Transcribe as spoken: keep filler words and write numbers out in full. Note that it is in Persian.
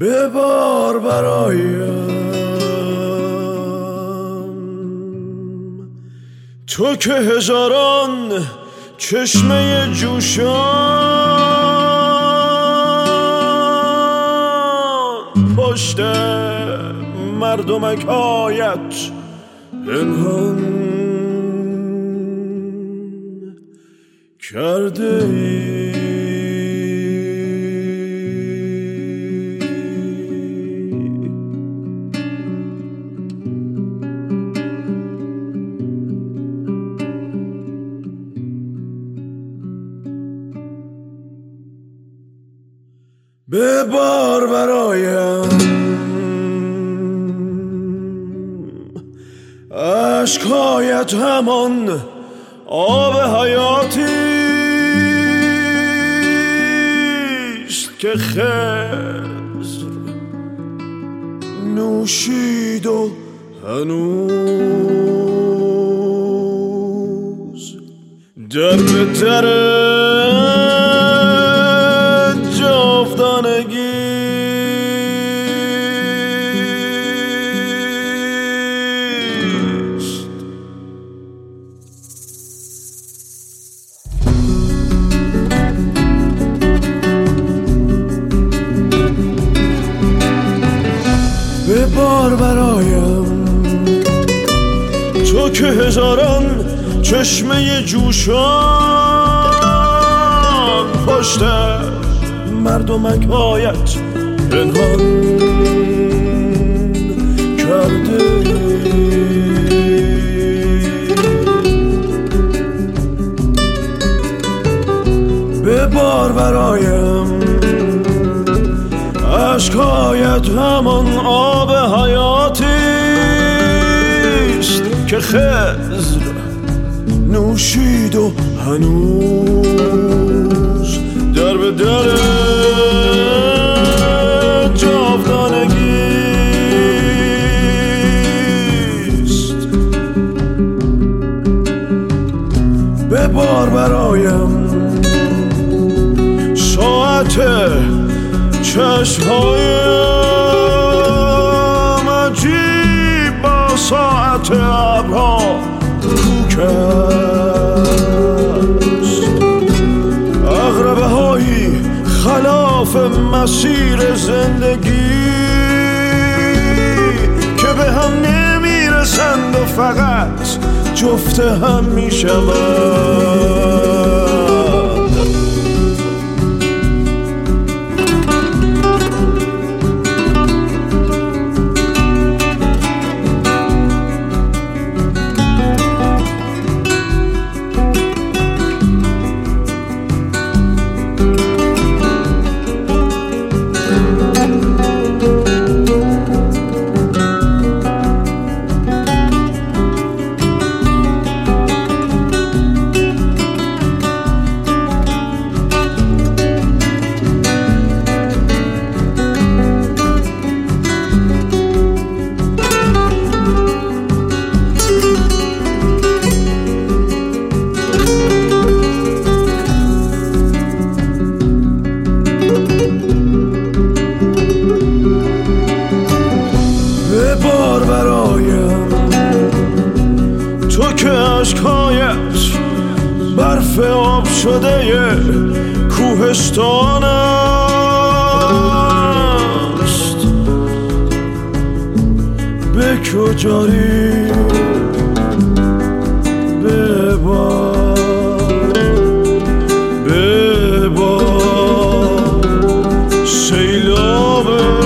ببار برایم تو که هزاران چشمه جوشان پشت مردمک‌هایت پنهان کرده ای. ببار برایم عشقایت همان آب حیاتیست که خضر نوشید و هنوز در به در ببار برایم تو که هزاران چشمه جوشان پشت مردمک‌هایت پنهان کرده ببار برایم عشقایت همان آب حیاتیست که خضر نوشید و هنوز در به در جاودانگیست. ببار برایم ساعت چشمهایم عجیب با ساعت ابرها کوک است. عقربه هایی خلاف مسیر زندگی که به هم نمیرسند و فقط جفت هم میشوند. ببار برایم تو که عشقایت برف آب شده کوهستان است. به کجایی ببار ببار سیلاب